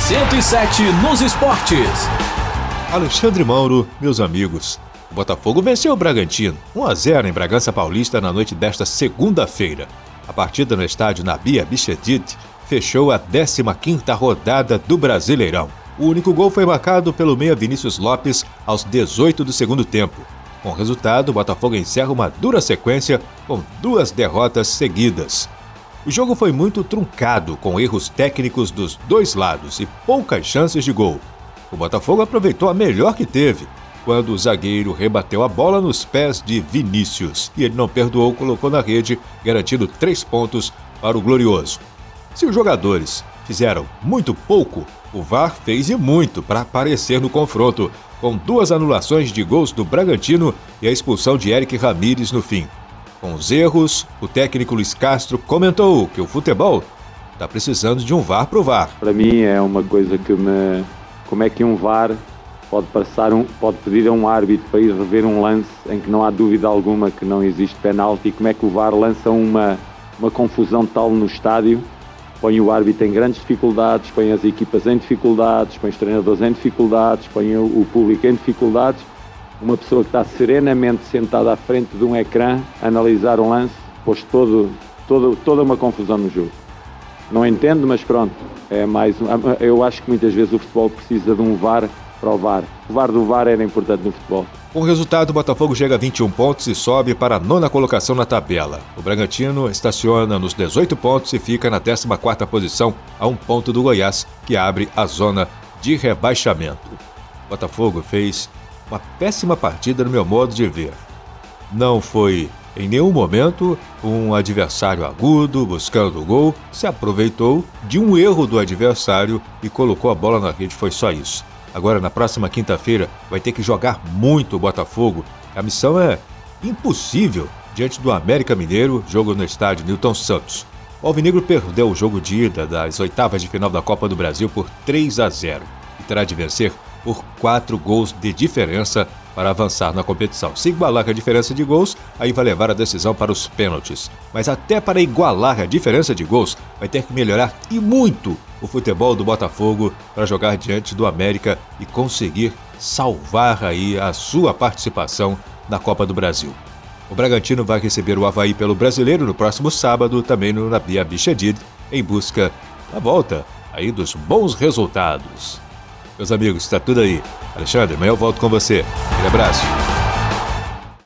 107 nos esportes. Alexandre Mauro, meus amigos. O Botafogo venceu o Bragantino 1-0 em Bragança Paulista na noite desta segunda-feira. A partida no estádio Nabi Abichedid fechou a 15ª rodada do Brasileirão. O único gol foi marcado pelo meia Vinícius Lopes aos 18 do segundo tempo. Com o resultado, o Botafogo encerra uma dura sequência com 2 derrotas seguidas. O jogo foi muito truncado, com erros técnicos dos dois lados e poucas chances de gol. O Botafogo aproveitou a melhor que teve, quando o zagueiro rebateu a bola nos pés de Vinícius. E ele não perdoou, colocou na rede, garantindo 3 pontos para o Glorioso. Se os jogadores fizeram muito pouco, o VAR fez e muito para aparecer no confronto, com 2 anulações de gols do Bragantino e a expulsão de Eric Ramírez no fim. Com os erros, o técnico Luiz Castro comentou que o futebol está precisando de um VAR pro VAR. Para mim é uma coisa que me... Como é que um VAR pode pedir a um árbitro para ir rever um lance em que não há dúvida alguma que não existe penalti, e como é que o VAR lança uma confusão tal no estádio, põe o árbitro em grandes dificuldades, põe as equipas em dificuldades, põe os treinadores em dificuldades, põe o público em dificuldades. Uma pessoa que está serenamente sentada à frente de um ecrã a analisar um lance, pôs toda uma confusão no jogo. Não entendo, mas pronto, eu acho que muitas vezes o futebol precisa de um VAR para o VAR. O VAR do VAR era importante no futebol. Com o resultado, o Botafogo chega a 21 pontos e sobe para a 9ª colocação na tabela. O Bragantino estaciona nos 18 pontos e fica na 14ª posição, a 1 ponto do Goiás, que abre a zona de rebaixamento. O Botafogo fez uma péssima partida no meu modo de ver. Não foi em nenhum momento um adversário agudo, buscando o gol, se aproveitou de um erro do adversário e colocou a bola na rede, foi só isso. Agora, na próxima quinta-feira, vai ter que jogar muito o Botafogo. A missão é impossível diante do América Mineiro, jogo no estádio Newton Santos. O Alvinegro perdeu o jogo de ida das oitavas de final da Copa do Brasil por 3-0 e terá de vencer por 4 gols de diferença para avançar na competição. Se igualar a diferença de gols, aí vai levar a decisão para os pênaltis. Mas até para igualar a diferença de gols, vai ter que melhorar e muito o futebol do Botafogo para jogar diante do América e conseguir salvar aí a sua participação na Copa do Brasil. O Bragantino vai receber o Avaí pelo Brasileiro no próximo sábado, também no Nabi Abichedid, em busca da volta aí dos bons resultados. Meus amigos, está tudo aí. Alexandre, amanhã eu volto com você. Um abraço.